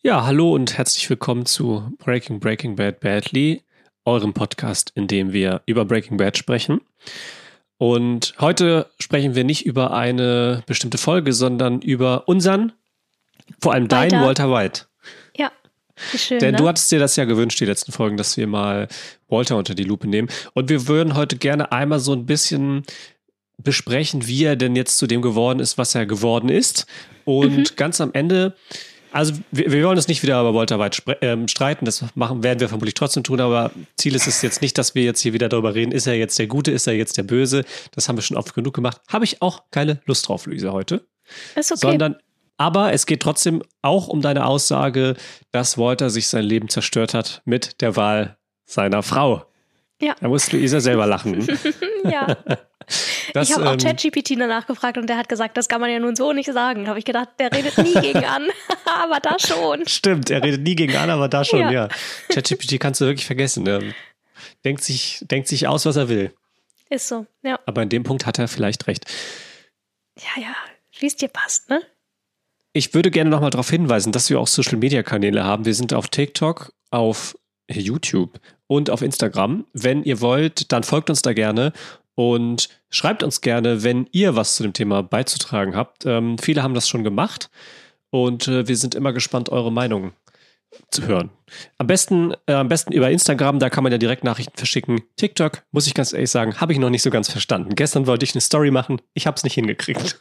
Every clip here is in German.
Ja, hallo und herzlich willkommen zu Breaking Bad Badly, eurem Podcast, in dem wir über Breaking Bad sprechen. Und heute sprechen wir nicht über eine bestimmte Folge, sondern über unseren, vor allem deinen Walter White. Ja, wie schön, Denn ne? du hattest dir das ja gewünscht, die letzten Folgen, dass wir mal Walter unter die Lupe nehmen. Und wir würden heute gerne einmal so ein bisschen besprechen, wie er denn jetzt zu dem geworden ist, was er geworden ist. Und ganz am Ende... Also wir wollen uns nicht wieder über Walter White streiten, das werden wir vermutlich trotzdem tun, aber Ziel ist es jetzt nicht, dass wir jetzt hier wieder darüber reden, ist er jetzt der Gute, ist er jetzt der Böse, das haben wir schon oft genug gemacht. Habe ich auch keine Lust drauf, Luisa, heute. Ist okay. Aber es geht trotzdem auch um deine Aussage, dass Walter sich sein Leben zerstört hat mit der Wahl seiner Frau. Ja. Da muss Luisa selber lachen. Ja. Ich habe auch ChatGPT danach gefragt und der hat gesagt, das kann man ja nun so nicht sagen. Habe ich gedacht, der redet nie gegen an, aber da schon. Stimmt, er redet nie gegen an, aber da schon, ja. ChatGPT kannst du wirklich vergessen. Er denkt sich aus, was er will. Ist so, ja. Aber in dem Punkt hat er vielleicht recht. Ja, wie es dir passt, ne? Ich würde gerne nochmal darauf hinweisen, dass wir auch Social-Media-Kanäle haben. Wir sind auf TikTok, auf YouTube und auf Instagram. Wenn ihr wollt, dann folgt uns da gerne. Und schreibt uns gerne, wenn ihr was zu dem Thema beizutragen habt. Viele haben das schon gemacht und wir sind immer gespannt, eure Meinung zu hören. Am besten über Instagram, da kann man ja direkt Nachrichten verschicken. TikTok, muss ich ganz ehrlich sagen, habe ich noch nicht so ganz verstanden. Gestern wollte ich eine Story machen, ich habe es nicht hingekriegt.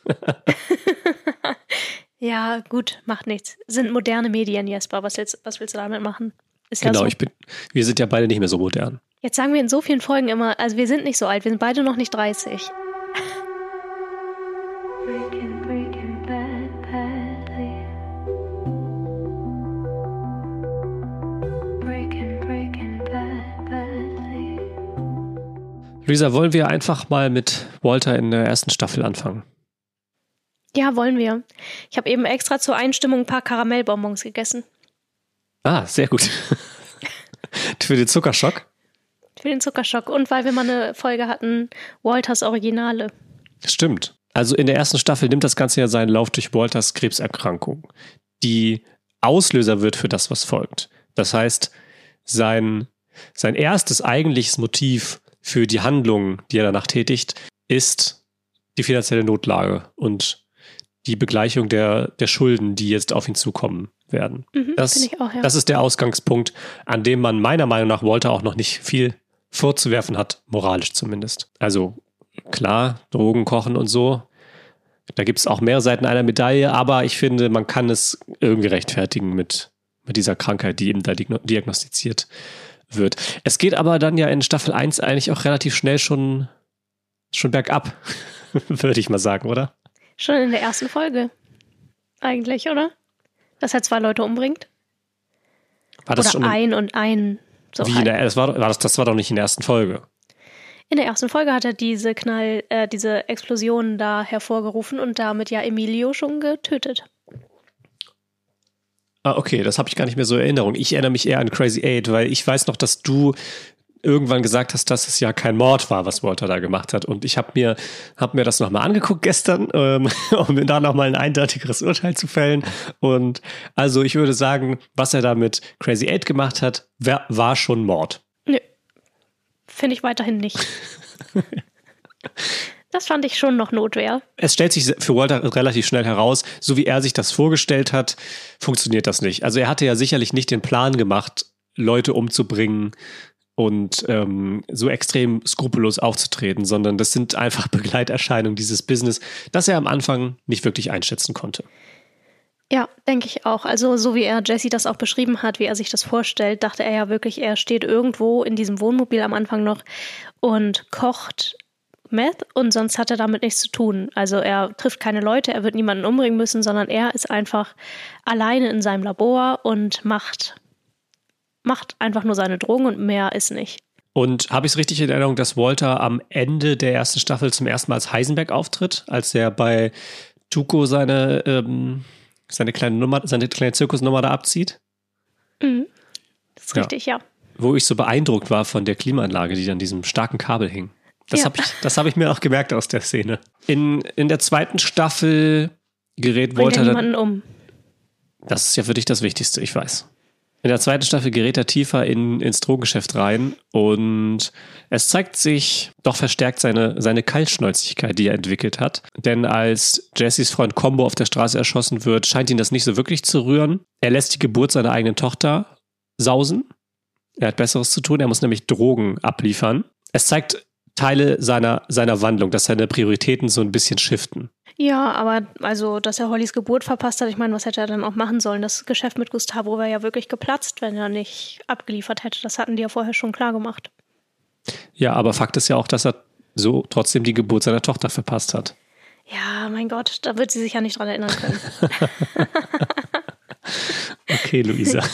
Ja, gut, macht nichts. Sind moderne Medien, Jesper. Was willst du damit machen? Ist genau, ja so. Wir sind ja beide nicht mehr so modern. Jetzt sagen wir in so vielen Folgen immer, also wir sind nicht so alt, wir sind beide noch nicht 30. Breaking Bad Badly. Breaking Bad Badly. Luisa, wollen wir einfach mal mit Walter in der ersten Staffel anfangen? Ja, wollen wir. Ich habe eben extra zur Einstimmung ein paar Karamellbonbons gegessen. Ah, sehr gut. Für den Zuckerschock? Für den Zuckerschock und weil wir mal eine Folge hatten, Walters Originale. Stimmt. Also in der ersten Staffel nimmt das Ganze ja seinen Lauf durch Walters Krebserkrankung, die Auslöser wird für das, was folgt. Das heißt, sein erstes eigentliches Motiv für die Handlungen, die er danach tätigt, ist die finanzielle Notlage und die Begleichung der Schulden, die jetzt auf ihn zukommen werden. Das ist der Ausgangspunkt, an dem man meiner Meinung nach Walter auch noch nicht viel vorzuwerfen hat, moralisch zumindest. Also klar, Drogen kochen und so, da gibt es auch mehrere Seiten einer Medaille, aber ich finde, man kann es irgendwie rechtfertigen mit dieser Krankheit, die eben da diagnostiziert wird. Es geht aber dann ja in Staffel 1 eigentlich auch relativ schnell schon bergab, würde ich mal sagen, oder? Schon in der ersten Folge. Eigentlich, oder? Dass er 2 Leute umbringt? War das oder schon einen. So wie das war doch nicht in der ersten Folge. In der ersten Folge hat er diese Explosion da hervorgerufen und damit ja Emilio schon getötet. Ah, okay, das habe ich gar nicht mehr so in Erinnerung. Ich erinnere mich eher an Crazy 8, weil ich weiß noch, dass du irgendwann gesagt hast, dass es ja kein Mord war, was Walter da gemacht hat. Und ich habe mir das nochmal angeguckt gestern, um da nochmal ein eindeutigeres Urteil zu fällen. Und also ich würde sagen, was er da mit Crazy 8 gemacht hat, war schon Mord. Nö, finde ich weiterhin nicht. Das fand ich schon noch Notwehr. Es stellt sich für Walter relativ schnell heraus, so wie er sich das vorgestellt hat, funktioniert das nicht. Also er hatte ja sicherlich nicht den Plan gemacht, Leute umzubringen und so extrem skrupellos aufzutreten, sondern das sind einfach Begleiterscheinungen dieses Business, das er am Anfang nicht wirklich einschätzen konnte. Ja, denke ich auch. Also so wie er Jesse das auch beschrieben hat, wie er sich das vorstellt, dachte er ja wirklich, er steht irgendwo in diesem Wohnmobil am Anfang noch und kocht Meth und sonst hat er damit nichts zu tun. Also er trifft keine Leute, er wird niemanden umbringen müssen, sondern er ist einfach alleine in seinem Labor und macht einfach nur seine Drogen und mehr ist nicht. Und habe ich es richtig in Erinnerung, dass Walter am Ende der ersten Staffel zum ersten Mal als Heisenberg auftritt, als er bei Tuco seine kleine Zirkusnummer da abzieht? Mhm. Das ist richtig, ja. Wo ich so beeindruckt war von der Klimaanlage, die an diesem starken Kabel hing. Das habe ich mir auch gemerkt aus der Szene. In der zweiten Staffel gerät Walter niemanden um. Das ist ja für dich das Wichtigste, ich weiß. In der zweiten Staffel gerät er tiefer ins Drogengeschäft rein und es zeigt sich doch verstärkt seine Kaltschnäuzigkeit, die er entwickelt hat. Denn als Jessys Freund Combo auf der Straße erschossen wird, scheint ihn das nicht so wirklich zu rühren. Er lässt die Geburt seiner eigenen Tochter sausen. Er hat Besseres zu tun, er muss nämlich Drogen abliefern. Es zeigt Teile seiner Wandlung, dass seine Prioritäten so ein bisschen shiften. Ja, aber also, dass er Hollys Geburt verpasst hat, ich meine, was hätte er dann auch machen sollen? Das Geschäft mit Gustavo wäre ja wirklich geplatzt, wenn er nicht abgeliefert hätte. Das hatten die ja vorher schon klar gemacht. Ja, aber Fakt ist ja auch, dass er so trotzdem die Geburt seiner Tochter verpasst hat. Ja, mein Gott, da wird sie sich ja nicht dran erinnern können. Okay, Luisa.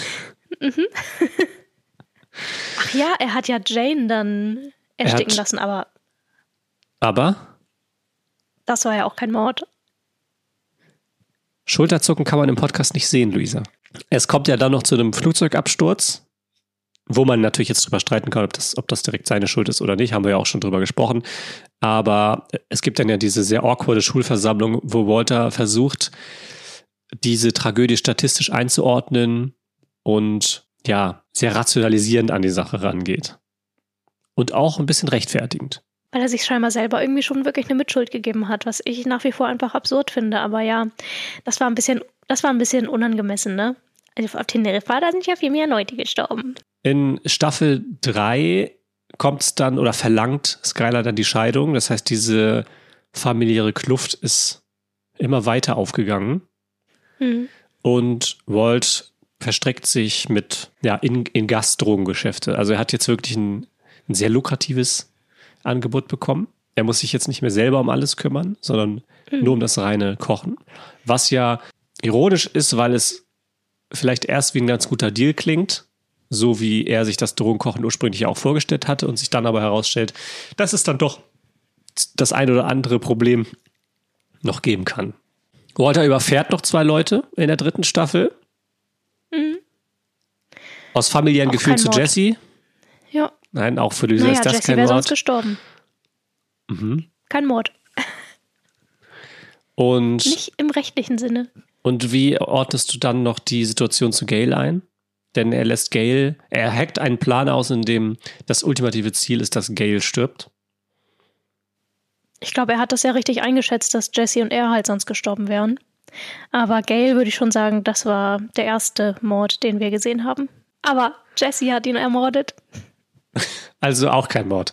Ach ja, er hat ja Jane dann ersticken lassen, aber... Aber? Das war ja auch kein Mord. Schulterzucken kann man im Podcast nicht sehen, Luisa. Es kommt ja dann noch zu einem Flugzeugabsturz, wo man natürlich jetzt drüber streiten kann, ob das direkt seine Schuld ist oder nicht, haben wir ja auch schon drüber gesprochen. Aber es gibt dann ja diese sehr awkwarde Schulversammlung, wo Walter versucht, diese Tragödie statistisch einzuordnen und ja, sehr rationalisierend an die Sache rangeht. Und auch ein bisschen rechtfertigend. Weil er sich scheinbar selber irgendwie schon wirklich eine Mitschuld gegeben hat, was ich nach wie vor einfach absurd finde. Aber ja, das war ein bisschen unangemessen, ne? Also auf Teneriffa, da sind ja viel mehr Leute gestorben. In Staffel 3 kommt es dann oder verlangt Skylar dann die Scheidung. Das heißt, diese familiäre Kluft ist immer weiter aufgegangen. Und Walt verstreckt sich in Gastdrogengeschäfte. Also er hat jetzt wirklich ein sehr lukratives Angebot bekommen. Er muss sich jetzt nicht mehr selber um alles kümmern, sondern nur um das reine Kochen. Was ja ironisch ist, weil es vielleicht erst wie ein ganz guter Deal klingt, so wie er sich das Drogenkochen ursprünglich auch vorgestellt hatte und sich dann aber herausstellt, dass es dann doch das ein oder andere Problem noch geben kann. Walter überfährt noch 2 Leute in der 3. Staffel. Aus familiären Gefühlen zu Jesse. Ja. Nein, auch für Lisa ist das Jesse kein wäre Mord. sonst gestorben. Kein Mord. Und nicht im rechtlichen Sinne. Und wie ordnest du dann noch die Situation zu Gale ein? Denn er hackt einen Plan aus, in dem das ultimative Ziel ist, dass Gale stirbt. Ich glaube, er hat das ja richtig eingeschätzt, dass Jesse und er halt sonst gestorben wären. Aber Gale würde ich schon sagen, das war der erste Mord, den wir gesehen haben. Aber Jesse hat ihn ermordet. Also auch kein Mord.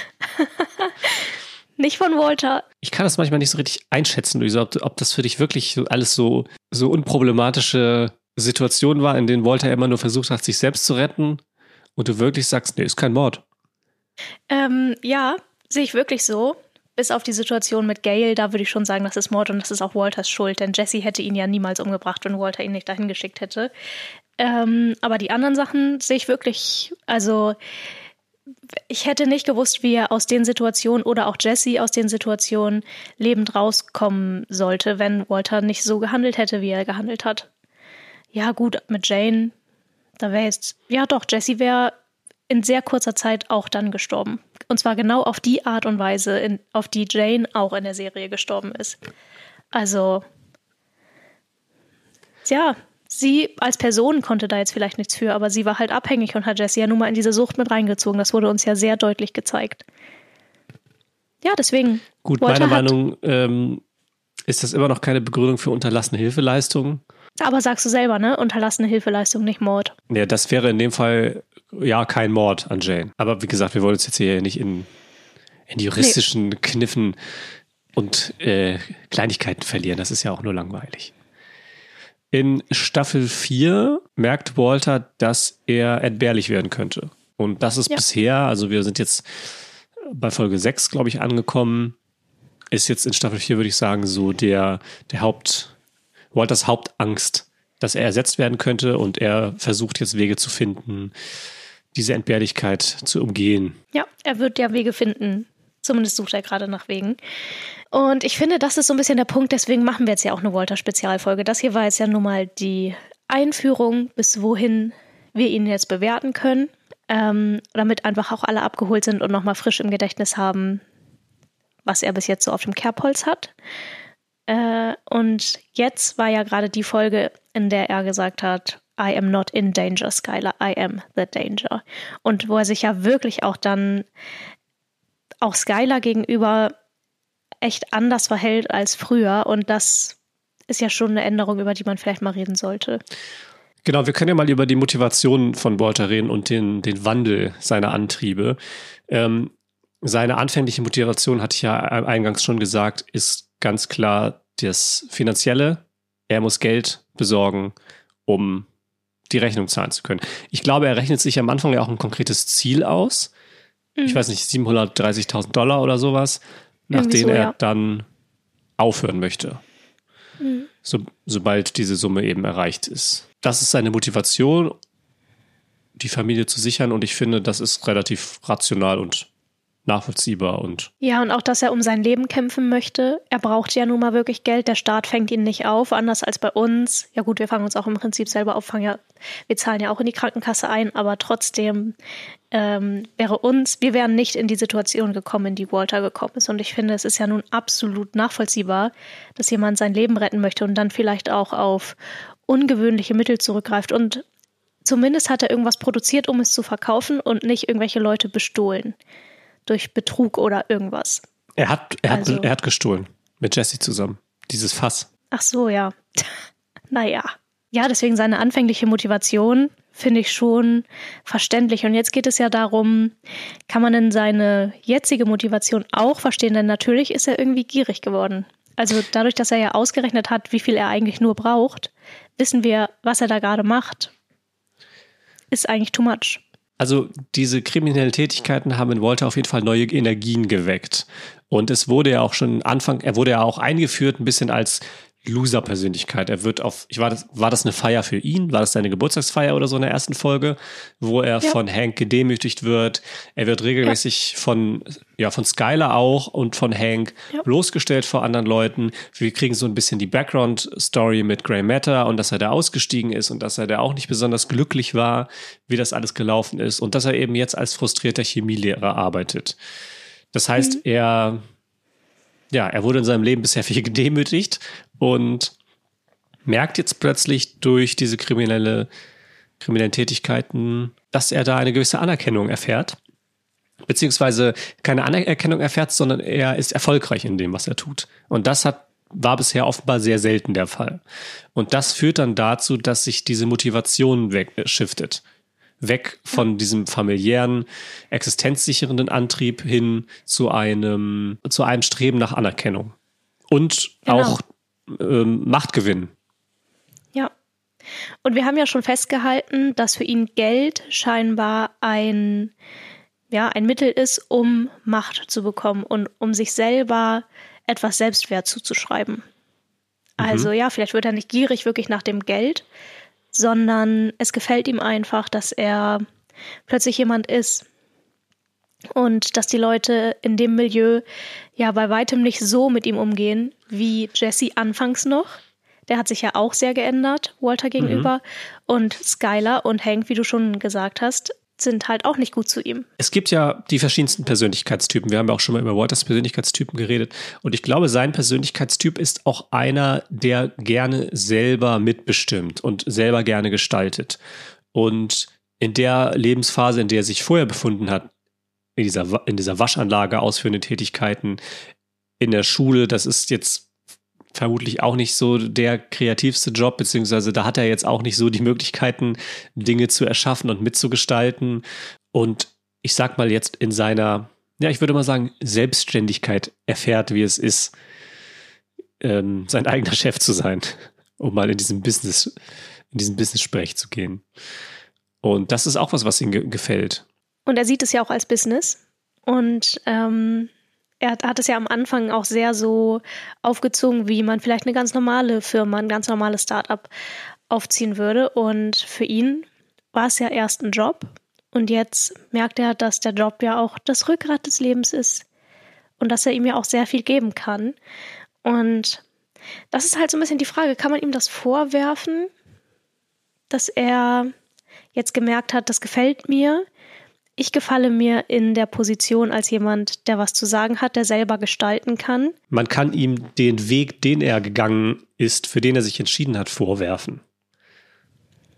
Nicht von Walter. Ich kann das manchmal nicht so richtig einschätzen, Luisa, ob das für dich wirklich alles so unproblematische Situationen war, in denen Walter immer nur versucht hat, sich selbst zu retten und du wirklich sagst, nee, ist kein Mord. Ja, sehe ich wirklich so. Bis auf die Situation mit Gale, da würde ich schon sagen, das ist Mord und das ist auch Walters Schuld, denn Jesse hätte ihn ja niemals umgebracht, wenn Walter ihn nicht dahin geschickt hätte. Aber die anderen Sachen sehe ich wirklich, also ich hätte nicht gewusst, wie er aus den Situationen oder auch Jesse aus den Situationen lebend rauskommen sollte, wenn Walter nicht so gehandelt hätte, wie er gehandelt hat. Ja gut, mit Jane, da wäre jetzt, ja doch, Jesse wäre in sehr kurzer Zeit auch dann gestorben. Und zwar genau auf die Art und Weise, auf die Jane auch in der Serie gestorben ist. Also, ja, sie als Person konnte da jetzt vielleicht nichts für, aber sie war halt abhängig und hat Jesse ja nun mal in diese Sucht mit reingezogen. Das wurde uns ja sehr deutlich gezeigt. Ja, deswegen. Gut, meiner Meinung ist das immer noch keine Begründung für unterlassene Hilfeleistungen. Aber sagst du selber, ne? Unterlassene Hilfeleistung, nicht Mord. Ja, das wäre in dem Fall ja kein Mord an Jane. Aber wie gesagt, wir wollen uns jetzt hier nicht in die juristischen Kniffen und Kleinigkeiten verlieren. Das ist ja auch nur langweilig. In Staffel 4 merkt Walter, dass er entbehrlich werden könnte. Und das ist bisher, also wir sind jetzt bei Folge 6, glaube ich, angekommen, ist jetzt in Staffel 4, würde ich sagen, so Walters Hauptangst, dass er ersetzt werden könnte und er versucht jetzt Wege zu finden, diese Entbehrlichkeit zu umgehen. Ja, er wird ja Wege finden. Zumindest sucht er gerade nach Wegen. Und ich finde, das ist so ein bisschen der Punkt, deswegen machen wir jetzt ja auch eine Walter-Spezialfolge. Das hier war jetzt ja nun mal die Einführung, bis wohin wir ihn jetzt bewerten können, damit einfach auch alle abgeholt sind und nochmal frisch im Gedächtnis haben, was er bis jetzt so auf dem Kerbholz hat. Und jetzt war ja gerade die Folge, in der er gesagt hat, I am not in danger, Skylar, I am the danger. Und wo er sich ja wirklich auch dann auch Skylar gegenüber echt anders verhält als früher. Und das ist ja schon eine Änderung, über die man vielleicht mal reden sollte. Genau, wir können ja mal über die Motivation von Walter reden und den Wandel seiner Antriebe. Seine anfängliche Motivation, hatte ich ja eingangs schon gesagt, ist ganz klar das Finanzielle. Er muss Geld besorgen, um die Rechnung zahlen zu können. Ich glaube, er rechnet sich am Anfang ja auch ein konkretes Ziel aus. Ich weiß nicht, $730.000 oder sowas, nach denen er dann aufhören möchte. Sobald diese Summe eben erreicht ist. Das ist seine Motivation, die Familie zu sichern, und ich finde, das ist relativ rational und nachvollziehbar. Und auch, dass er um sein Leben kämpfen möchte. Er braucht ja nun mal wirklich Geld. Der Staat fängt ihn nicht auf, anders als bei uns. Ja gut, wir fangen uns auch im Prinzip selber auf. Wir zahlen ja auch in die Krankenkasse ein, aber trotzdem wir wären nicht in die Situation gekommen, in die Walter gekommen ist. Und ich finde, es ist ja nun absolut nachvollziehbar, dass jemand sein Leben retten möchte und dann vielleicht auch auf ungewöhnliche Mittel zurückgreift. Und zumindest hat er irgendwas produziert, um es zu verkaufen und nicht irgendwelche Leute bestohlen. Durch Betrug oder irgendwas. Er hat gestohlen. Mit Jesse zusammen. Dieses Fass. Ach so, ja. Naja. Ja, deswegen seine anfängliche Motivation finde ich schon verständlich. Und jetzt geht es ja darum, kann man denn seine jetzige Motivation auch verstehen? Denn natürlich ist er irgendwie gierig geworden. Also dadurch, dass er ja ausgerechnet hat, wie viel er eigentlich nur braucht, wissen wir, was er da gerade macht. Ist eigentlich too much. Also diese kriminellen Tätigkeiten haben in Walter auf jeden Fall neue Energien geweckt. Und es wurde ja auch schon er wurde ja auch eingeführt, ein bisschen als Loser-Persönlichkeit. War das eine Feier für ihn? War das seine Geburtstagsfeier oder so in der ersten Folge, wo er von Hank gedemütigt wird? Er wird regelmäßig von Skylar auch und von Hank bloßgestellt vor anderen Leuten. Wir kriegen so ein bisschen die Background-Story mit Grey Matter und dass er da ausgestiegen ist und dass er da auch nicht besonders glücklich war, wie das alles gelaufen ist, und dass er eben jetzt als frustrierter Chemielehrer arbeitet. Das heißt, er wurde in seinem Leben bisher viel gedemütigt und merkt jetzt plötzlich durch diese kriminellen Tätigkeiten, dass er da eine gewisse Anerkennung erfährt. Beziehungsweise keine Anerkennung erfährt, sondern er ist erfolgreich in dem, was er tut. Und das war bisher offenbar sehr selten der Fall. Und das führt dann dazu, dass sich diese Motivation shiftet. Weg von diesem familiären, existenzsichernden Antrieb hin zu einem Streben nach Anerkennung. Und auch Machtgewinn. Ja. Und wir haben ja schon festgehalten, dass für ihn Geld scheinbar ein Mittel ist, um Macht zu bekommen und um sich selber etwas Selbstwert zuzuschreiben. Also vielleicht wird er nicht gierig wirklich nach dem Geld, sondern es gefällt ihm einfach, dass er plötzlich jemand ist und dass die Leute in dem Milieu ja bei weitem nicht so mit ihm umgehen wie Jesse anfangs noch. Der hat sich ja auch sehr geändert, Walter gegenüber. Und Skylar und Hank, wie du schon gesagt hast, sind halt auch nicht gut zu ihm. Es gibt ja die verschiedensten Persönlichkeitstypen. Wir haben ja auch schon mal über Walters Persönlichkeitstypen geredet. Und ich glaube, sein Persönlichkeitstyp ist auch einer, der gerne selber mitbestimmt und selber gerne gestaltet. Und in der Lebensphase, in der er sich vorher befunden hat, in dieser Waschanlage ausführende Tätigkeiten, in der Schule, das ist jetzt vermutlich auch nicht so der kreativste Job, beziehungsweise da hat er jetzt auch nicht so die Möglichkeiten, Dinge zu erschaffen und mitzugestalten. Und ich sag mal jetzt in seiner, ich würde mal sagen, Selbstständigkeit erfährt, wie es ist, sein eigener Chef zu sein, um mal in diesen Business-Sprech zu gehen. Und das ist auch was ihm gefällt. Und er sieht es ja auch als Business. Und er hat es ja am Anfang auch sehr so aufgezogen, wie man vielleicht eine ganz normale Firma, ein ganz normales Start-up aufziehen würde. Und für ihn war es ja erst ein Job. Und jetzt merkt er, dass der Job ja auch das Rückgrat des Lebens ist. Und dass er ihm ja auch sehr viel geben kann. Und das ist halt so ein bisschen die Frage, kann man ihm das vorwerfen, dass er jetzt gemerkt hat, das gefällt mir. Ich gefalle mir in der Position als jemand, der was zu sagen hat, der selber gestalten kann. Man kann ihm den Weg, den er gegangen ist, für den er sich entschieden hat, vorwerfen.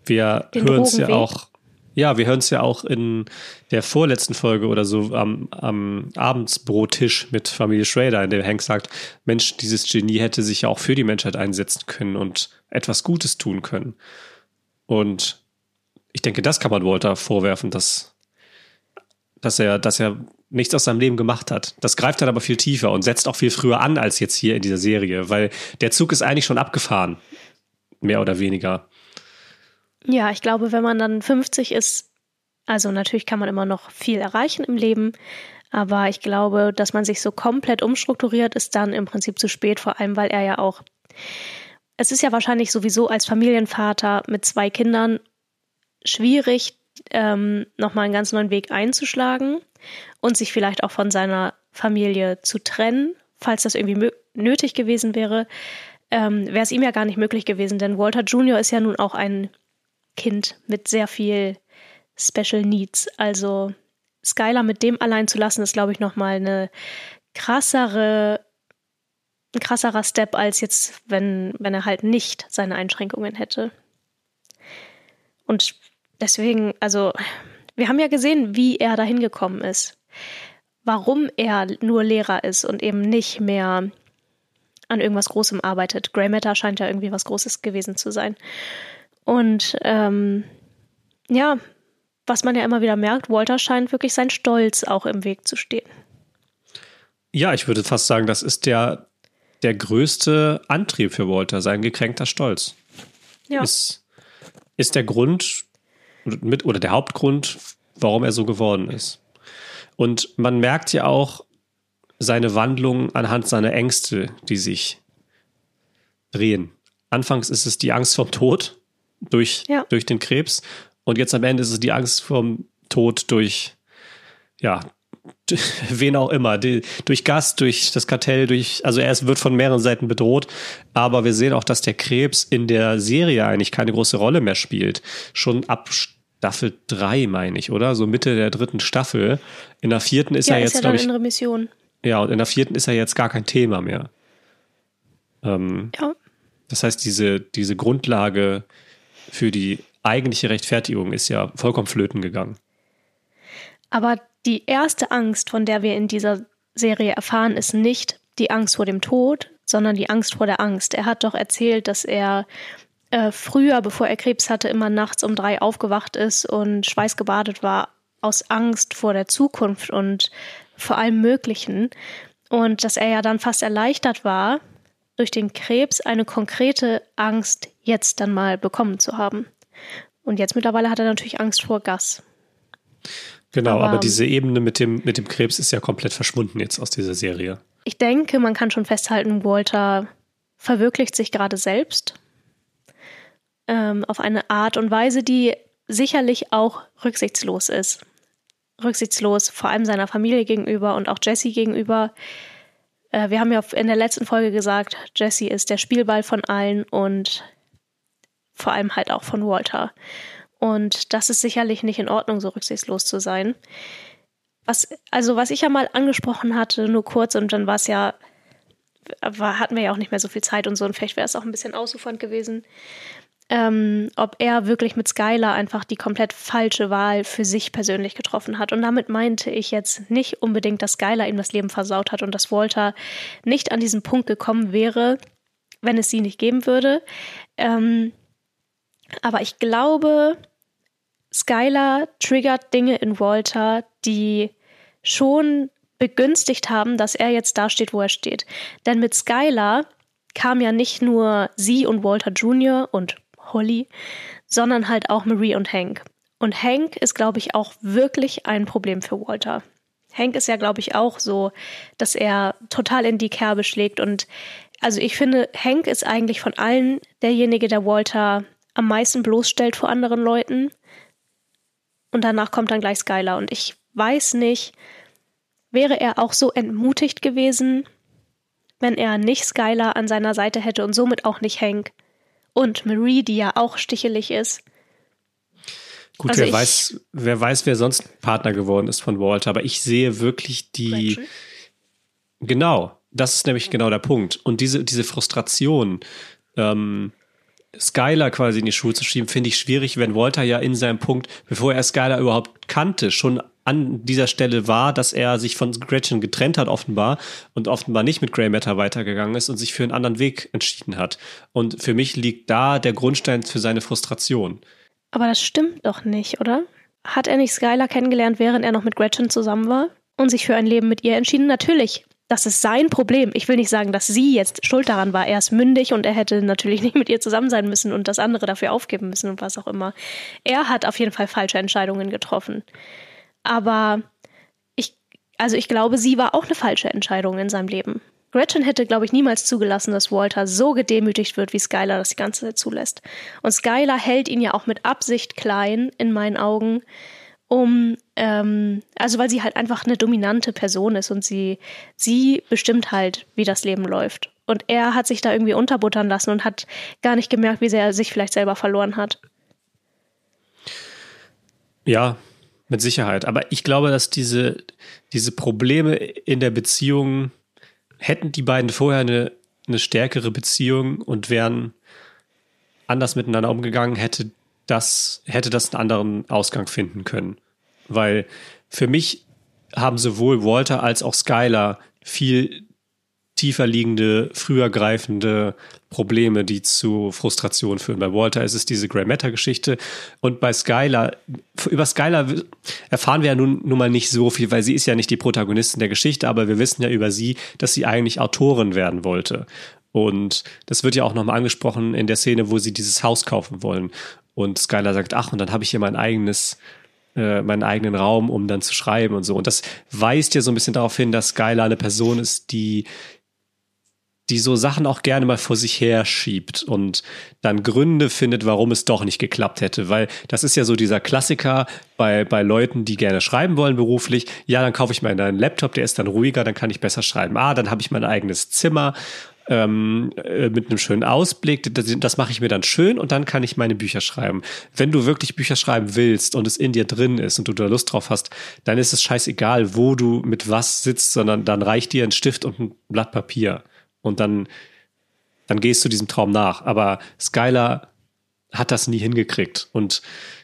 Den hören es ja Drogenweg. auch. Ja, wir hören es ja auch in der vorletzten Folge oder so am Abendsbrottisch mit Familie Schrader, in dem Hank sagt, Mensch, dieses Genie hätte sich ja auch für die Menschheit einsetzen können und etwas Gutes tun können. Und ich denke, das kann man Walter vorwerfen, dass er nichts aus seinem Leben gemacht hat. Das greift dann aber viel tiefer und setzt auch viel früher an als jetzt hier in dieser Serie, weil der Zug ist eigentlich schon abgefahren. Mehr oder weniger. Ja, ich glaube, wenn man dann 50 ist, also natürlich kann man immer noch viel erreichen im Leben, aber ich glaube, dass man sich so komplett umstrukturiert, ist dann im Prinzip zu spät, vor allem, weil er ja auch, es ist ja wahrscheinlich sowieso als Familienvater mit 2 Kindern schwierig, nochmal einen ganz neuen Weg einzuschlagen und sich vielleicht auch von seiner Familie zu trennen, falls das irgendwie nötig gewesen wäre, wäre es ihm ja gar nicht möglich gewesen, denn Walter Jr. ist ja nun auch ein Kind mit sehr viel Special Needs. Also Skylar mit dem allein zu lassen, ist, glaube ich, nochmal ein krasserer Step, als jetzt, wenn er halt nicht seine Einschränkungen hätte. Und deswegen, also, wir haben ja gesehen, wie er dahin gekommen ist. Warum er nur Lehrer ist und eben nicht mehr an irgendwas Großem arbeitet. Grey Matter scheint ja irgendwie was Großes gewesen zu sein. Und ja, was man ja immer wieder merkt, Walter scheint wirklich sein Stolz auch im Weg zu stehen. Ja, ich würde fast sagen, das ist der größte Antrieb für Walter, sein gekränkter Stolz. Ja. Ist der Grund oder der Hauptgrund, warum er so geworden ist. Und man merkt ja auch seine Wandlung anhand seiner Ängste, die sich drehen. Anfangs ist es die Angst vom Tod durch den Krebs und jetzt am Ende ist es die Angst vom Tod durch, ja, wen auch immer, durch Gas, durch das Kartell, also er wird von mehreren Seiten bedroht, aber wir sehen auch, dass der Krebs in der Serie eigentlich keine große Rolle mehr spielt. Schon ab Staffel 3, meine ich, oder? So Mitte der 3. Staffel. In der 4. ist er jetzt, glaube ich. In Remission. Ja, und in der 4. ist er jetzt gar kein Thema mehr. Ja. Das heißt, diese Grundlage für die eigentliche Rechtfertigung ist ja vollkommen flöten gegangen. Aber die erste Angst, von der wir in dieser Serie erfahren, ist nicht die Angst vor dem Tod, sondern die Angst vor der Angst. Er hat doch erzählt, dass er früher, bevor er Krebs hatte, immer nachts um 3 aufgewacht ist und schweißgebadet war aus Angst vor der Zukunft und vor allem Möglichen. Und dass er ja dann fast erleichtert war, durch den Krebs eine konkrete Angst jetzt dann mal bekommen zu haben. Und jetzt mittlerweile hat er natürlich Angst vor Gas. Genau, aber diese Ebene mit dem Krebs ist ja komplett verschwunden jetzt aus dieser Serie. Ich denke, man kann schon festhalten, Walter verwirklicht sich gerade selbst auf eine Art und Weise, die sicherlich auch rücksichtslos ist. Rücksichtslos vor allem seiner Familie gegenüber und auch Jesse gegenüber. Wir haben ja in der letzten Folge gesagt, Jesse ist der Spielball von allen und vor allem halt auch von Walter. Und das ist sicherlich nicht in Ordnung, so rücksichtslos zu sein. Was ich ja mal angesprochen hatte, nur kurz, und dann hatten wir ja auch nicht mehr so viel Zeit und so, und vielleicht wäre es auch ein bisschen ausufernd gewesen, ob er wirklich mit Skylar einfach die komplett falsche Wahl für sich persönlich getroffen hat. Und damit meinte ich jetzt nicht unbedingt, dass Skylar ihm das Leben versaut hat und dass Walter nicht an diesen Punkt gekommen wäre, wenn es sie nicht geben würde. Aber ich glaube, Skylar triggert Dinge in Walter, die schon begünstigt haben, dass er jetzt da steht, wo er steht. Denn mit Skylar kam ja nicht nur sie und Walter Jr. und Holly, sondern halt auch Marie und Hank. Und Hank ist, glaube ich, auch wirklich ein Problem für Walter. Hank ist ja, glaube ich, auch so, dass er total in die Kerbe schlägt. Und also ich finde, Hank ist eigentlich von allen derjenige, der Walter am meisten bloßstellt vor anderen Leuten. Und danach kommt dann gleich Skylar. Und ich weiß nicht, wäre er auch so entmutigt gewesen, wenn er nicht Skylar an seiner Seite hätte und somit auch nicht Hank. Und Marie, die ja auch stichelig ist. Gut, also wer weiß, wer sonst Partner geworden ist von Walter. Aber ich sehe wirklich Gretchen? Genau, das ist nämlich genau der Punkt. Und diese Frustration, Skylar quasi in die Schuhe zu schieben, finde ich schwierig, wenn Walter ja in seinem Punkt, bevor er Skylar überhaupt kannte, schon an dieser Stelle war, dass er sich von Gretchen getrennt hat offenbar und offenbar nicht mit Grey Matter weitergegangen ist und sich für einen anderen Weg entschieden hat. Und für mich liegt da der Grundstein für seine Frustration. Aber das stimmt doch nicht, oder? Hat er nicht Skylar kennengelernt, während er noch mit Gretchen zusammen war und sich für ein Leben mit ihr entschieden? Natürlich. Das ist sein Problem. Ich will nicht sagen, dass sie jetzt schuld daran war. Er ist mündig und er hätte natürlich nicht mit ihr zusammen sein müssen und das andere dafür aufgeben müssen und was auch immer. Er hat auf jeden Fall falsche Entscheidungen getroffen. Aber ich glaube, sie war auch eine falsche Entscheidung in seinem Leben. Gretchen hätte, glaube ich, niemals zugelassen, dass Walter so gedemütigt wird, wie Skylar das die ganze Zeit zulässt. Und Skylar hält ihn ja auch mit Absicht klein, in meinen Augen, weil sie halt einfach eine dominante Person ist und sie bestimmt halt, wie das Leben läuft. Und er hat sich da irgendwie unterbuttern lassen und hat gar nicht gemerkt, wie sehr er sich vielleicht selber verloren hat. Ja, mit Sicherheit. Aber ich glaube, dass diese Probleme in der Beziehung, hätten die beiden vorher eine stärkere Beziehung und wären anders miteinander umgegangen, hätte das einen anderen Ausgang finden können. Weil für mich haben sowohl Walter als auch Skylar viel tiefer liegende, früher greifende Probleme, die zu Frustration führen. Bei Walter ist es diese Grey Matter-Geschichte und bei Skylar, über Skylar erfahren wir ja nun mal nicht so viel, weil sie ist ja nicht die Protagonistin der Geschichte, aber wir wissen ja über sie, dass sie eigentlich Autorin werden wollte. Und das wird ja auch nochmal angesprochen in der Szene, wo sie dieses Haus kaufen wollen. Und Skylar sagt, ach, und dann habe ich hier meinen eigenen Raum, um dann zu schreiben und so. Und das weist ja so ein bisschen darauf hin, dass Skylar eine Person ist, die so Sachen auch gerne mal vor sich her schiebt und dann Gründe findet, warum es doch nicht geklappt hätte. Weil das ist ja so dieser Klassiker bei Leuten, die gerne schreiben wollen beruflich. Ja, dann kaufe ich mir einen Laptop, der ist dann ruhiger, dann kann ich besser schreiben. Dann habe ich mein eigenes Zimmer mit einem schönen Ausblick. Das mache ich mir dann schön und dann kann ich meine Bücher schreiben. Wenn du wirklich Bücher schreiben willst und es in dir drin ist und du da Lust drauf hast, dann ist es scheißegal, wo du mit was sitzt, sondern dann reicht dir ein Stift und ein Blatt Papier. Und dann gehst du diesem Traum nach. Aber Skylar hat das nie hingekriegt. Und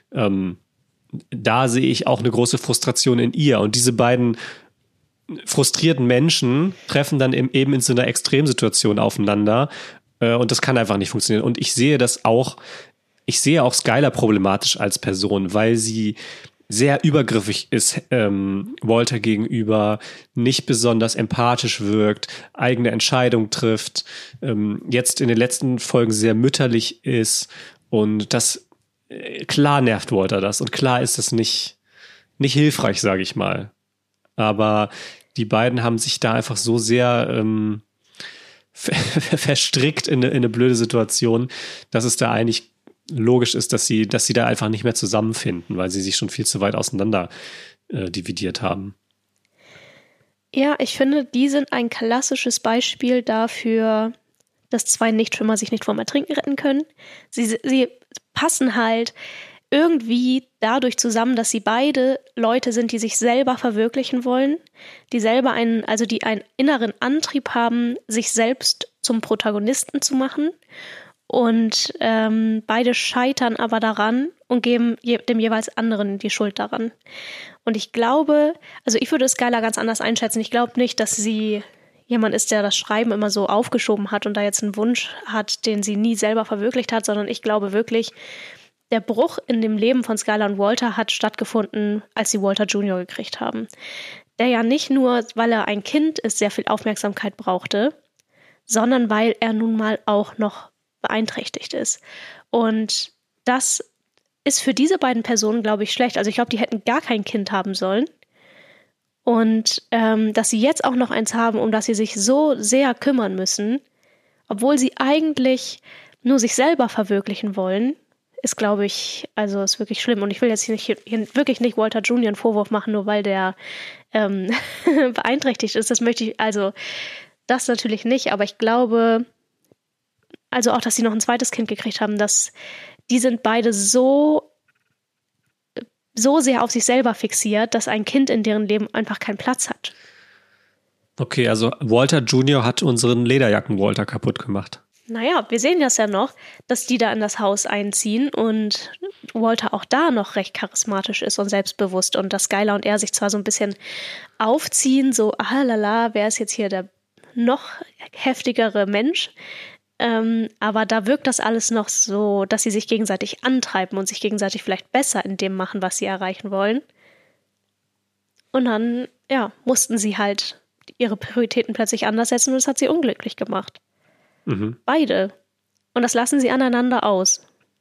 da sehe ich auch eine große Frustration in ihr. Und diese beiden frustrierten Menschen treffen dann eben in so einer Extremsituation aufeinander. Und das kann einfach nicht funktionieren. Und ich sehe auch Skylar problematisch als Person, weil sie sehr übergriffig ist Walter gegenüber, nicht besonders empathisch wirkt, eigene Entscheidungen trifft, jetzt in den letzten Folgen sehr mütterlich ist und das klar nervt Walter das und klar ist das nicht hilfreich, sage ich mal. Aber die beiden haben sich da einfach so sehr verstrickt in eine blöde Situation, dass es da eigentlich logisch ist, dass sie da einfach nicht mehr zusammenfinden, weil sie sich schon viel zu weit auseinander dividiert haben. Ja, ich finde, die sind ein klassisches Beispiel dafür, dass zwei Nichtschwimmer sich nicht vom Ertrinken retten können. Sie passen halt irgendwie dadurch zusammen, dass sie beide Leute sind, die sich selber verwirklichen wollen, die selber einen inneren Antrieb haben, sich selbst zum Protagonisten zu machen. Und beide scheitern aber daran und geben dem jeweils anderen die Schuld daran. Und ich glaube, also ich würde Skylar ganz anders einschätzen. Ich glaube nicht, dass sie jemand ist, der das Schreiben immer so aufgeschoben hat und da jetzt einen Wunsch hat, den sie nie selber verwirklicht hat, sondern ich glaube wirklich, der Bruch in dem Leben von Skylar und Walter hat stattgefunden, als sie Walter Jr. gekriegt haben. Der ja nicht nur, weil er ein Kind ist, sehr viel Aufmerksamkeit brauchte, sondern weil er nun mal auch noch beeinträchtigt ist. Und das ist für diese beiden Personen, glaube ich, schlecht. Also ich glaube, die hätten gar kein Kind haben sollen. Und dass sie jetzt auch noch eins haben, um das sie sich so sehr kümmern müssen, obwohl sie eigentlich nur sich selber verwirklichen wollen, ist, glaube ich, also ist wirklich schlimm. Und ich will jetzt hier wirklich nicht Walter Jr. einen Vorwurf machen, nur weil der beeinträchtigt ist. Das möchte ich, also das natürlich nicht, aber ich glaube, also auch, dass sie noch ein zweites Kind gekriegt haben, dass die sind beide so sehr auf sich selber fixiert, dass ein Kind in deren Leben einfach keinen Platz hat. Okay, also Walter Jr. hat unseren Lederjacken-Walter kaputt gemacht. Naja, wir sehen das ja noch, dass die da in das Haus einziehen und Walter auch da noch recht charismatisch ist und selbstbewusst und dass Skylar und er sich zwar so ein bisschen aufziehen, so, lala, wer ist jetzt hier der noch heftigere Mensch? Aber da wirkt das alles noch so, dass sie sich gegenseitig antreiben und sich gegenseitig vielleicht besser in dem machen, was sie erreichen wollen. Und dann, ja, mussten sie halt ihre Prioritäten plötzlich anders setzen und das hat sie unglücklich gemacht. Mhm. Beide. Und das lassen sie aneinander aus.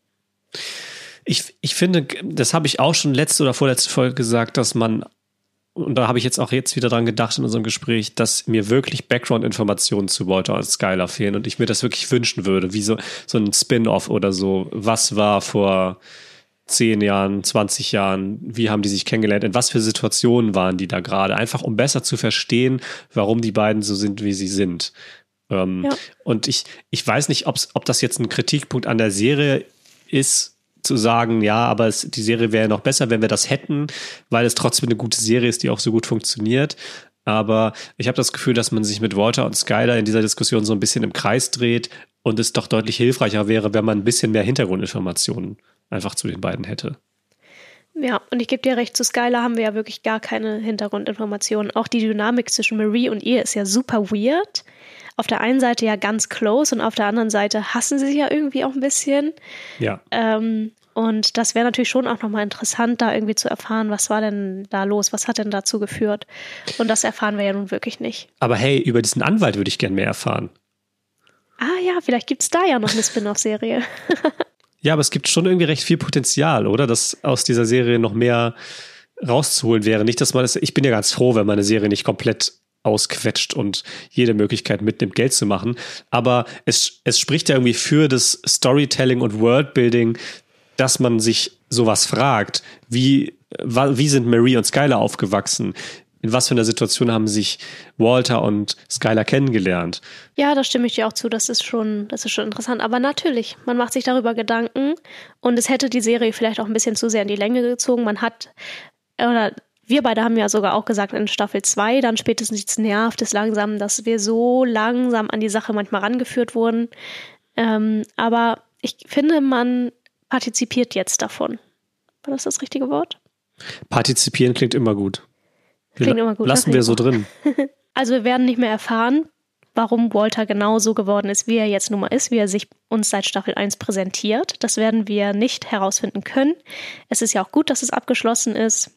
Ich finde, das habe ich auch schon letzte oder vorletzte Folge gesagt, dass man, und da habe ich jetzt wieder dran gedacht in unserem Gespräch, dass mir wirklich Background-Informationen zu Walter und Skylar fehlen und ich mir das wirklich wünschen würde, wie so ein Spin-off oder so. Was war vor 10 Jahren, 20 Jahren, wie haben die sich kennengelernt, in was für Situationen waren die da gerade? Einfach um besser zu verstehen, warum die beiden so sind, wie sie sind. Ja. Und ich weiß nicht, ob das jetzt ein Kritikpunkt an der Serie ist, zu sagen, ja, aber die Serie wäre noch besser, wenn wir das hätten, weil es trotzdem eine gute Serie ist, die auch so gut funktioniert. Aber ich habe das Gefühl, dass man sich mit Walter und Skylar in dieser Diskussion so ein bisschen im Kreis dreht und es doch deutlich hilfreicher wäre, wenn man ein bisschen mehr Hintergrundinformationen einfach zu den beiden hätte. Ja, und ich gebe dir recht, zu Skylar haben wir ja wirklich gar keine Hintergrundinformationen. Auch die Dynamik zwischen Marie und ihr ist ja super weird. Auf der einen Seite ja ganz close und auf der anderen Seite hassen sie sich ja irgendwie auch ein bisschen. Ja. Und das wäre natürlich schon auch nochmal interessant, da irgendwie zu erfahren, was war denn da los, was hat denn dazu geführt. Und das erfahren wir ja nun wirklich nicht. Aber hey, über diesen Anwalt würde ich gerne mehr erfahren. Ja, vielleicht gibt es da ja noch eine Spin-off-Serie. Ja, aber es gibt schon irgendwie recht viel Potenzial, oder? Dass aus dieser Serie noch mehr rauszuholen wäre. Nicht, dass man ich bin ja ganz froh, wenn meine Serie nicht komplett ausquetscht und jede Möglichkeit mitnimmt, Geld zu machen. Aber es spricht ja irgendwie für das Storytelling und Worldbuilding, dass man sich sowas fragt. Wie sind Marie und Skylar aufgewachsen? In was für einer Situation haben sich Walter und Skylar kennengelernt? Ja, da stimme ich dir auch zu. Das ist schon interessant. Aber natürlich, man macht sich darüber Gedanken und es hätte die Serie vielleicht auch ein bisschen zu sehr in die Länge gezogen. Wir beide haben ja sogar auch gesagt in Staffel 2, dann spätestens nervt es langsam, dass wir so langsam an die Sache manchmal rangeführt wurden. Aber ich finde, man partizipiert jetzt davon. War das das richtige Wort? Partizipieren klingt immer gut. Klingt immer gut. Lassen wir so drin. Also wir werden nicht mehr erfahren, warum Walter genau so geworden ist, wie er jetzt nun mal ist, wie er sich uns seit Staffel 1 präsentiert. Das werden wir nicht herausfinden können. Es ist ja auch gut, dass es abgeschlossen ist.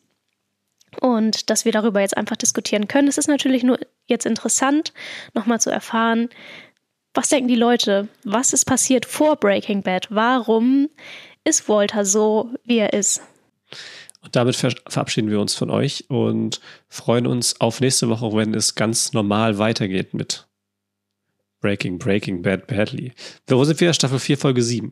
Und dass wir darüber jetzt einfach diskutieren können. Es ist natürlich nur jetzt interessant, nochmal zu erfahren, was denken die Leute? Was ist passiert vor Breaking Bad? Warum ist Walter so, wie er ist? Und damit verabschieden wir uns von euch und freuen uns auf nächste Woche, wenn es ganz normal weitergeht mit Breaking Bad Badly. Wo sind wir? Staffel 4, Folge 7.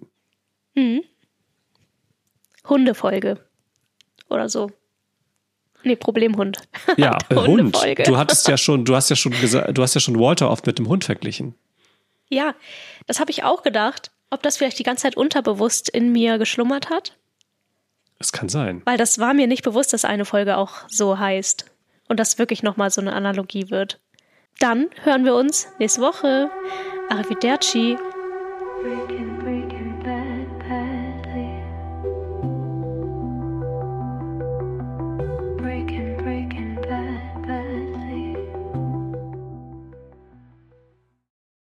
Hundefolge. Oder so. Nee, Problemhund. Ja, Hund. Du hast ja schon Walter oft mit dem Hund verglichen. Ja, das habe ich auch gedacht, ob das vielleicht die ganze Zeit unterbewusst in mir geschlummert hat. Das kann sein. Weil das war mir nicht bewusst, dass eine Folge auch so heißt. Und das wirklich nochmal so eine Analogie wird. Dann hören wir uns nächste Woche. Arrivederci. Breaking.